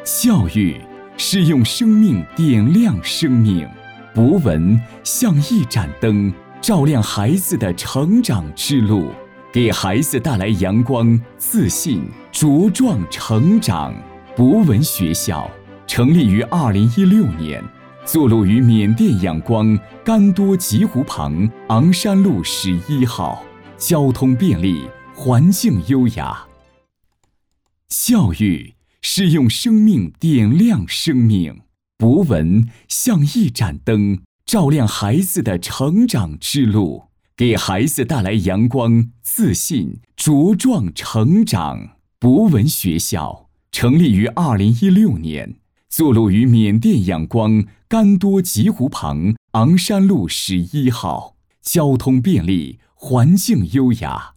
教育是用生命点亮生命，博文像一盏灯，照亮孩子的成长之路，给孩子带来阳光、自信、茁壮成长。博文学校成立于2016年，坐落于缅甸仰光甘多吉湖旁昂山路11号，交通便利，环境优雅。教育是用生命点亮生命，博文像一盏灯，照亮孩子的成长之路，给孩子带来阳光、自信、茁壮成长。博文学校成立于2016年，坐落于缅甸仰光甘多吉湖旁昂山路11号，交通便利，环境优雅。